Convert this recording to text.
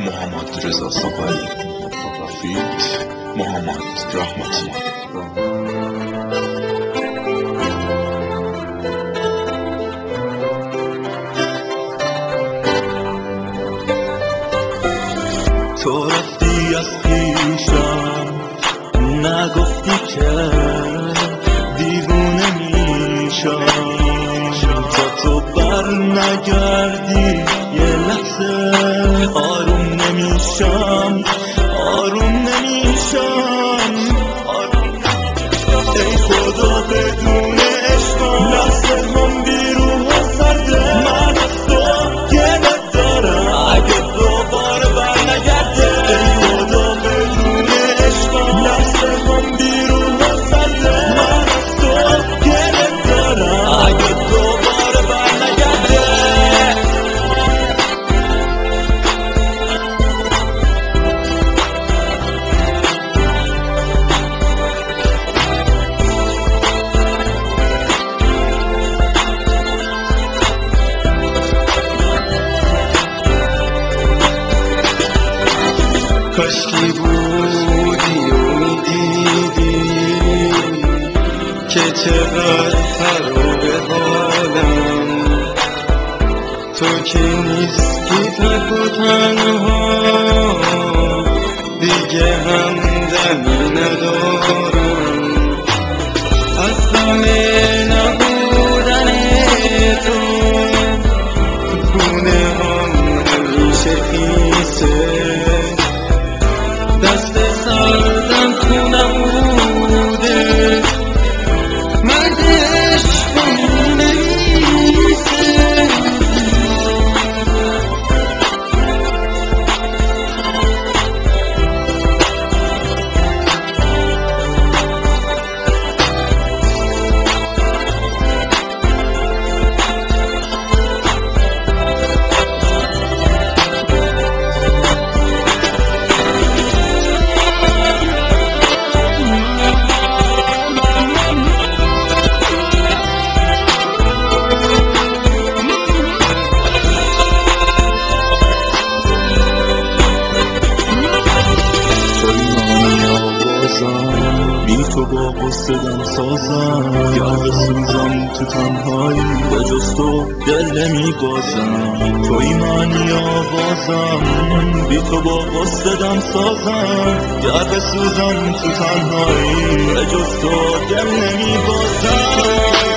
محمد رضا صافی فیت محمد رحمتی. تو رفتی از پیشم نگفتی که دیوونه میشم، تا تو بر نگردی یه لحظه آروم نمیشم، آروم نمیشم. ای خدا بدون عشقم لحظه هم بیروح و سرده، من از تو گلت دارم اگه دوباره بر نگرده. ای خدا بدون عشقم لحظه هم بیروح و سرده، من از تو گلت دارم اگه دوباره بر نگرده. کاشکی بودی و میدیدی که چقدر خرابه حالم، تو که نیستی تک و تنها دیگه همدمی ندارم. از همه نبودن تو خونه هم همیشه خیسه، دست سردم تو نبوده مرد عشقم نمیسه. بی تو با قصه دم سازم، گر بسوزم تو تنهایی به جز تو دل نمیبازم. توی معنی آوازم، بی تو با قصه دم سازم، گر بسوزم تو تنهایی به جز تو دل نمیبازم.